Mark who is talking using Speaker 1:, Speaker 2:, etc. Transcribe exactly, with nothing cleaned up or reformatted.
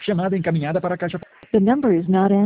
Speaker 1: Chamada encaminhada para a caixa.
Speaker 2: The number is not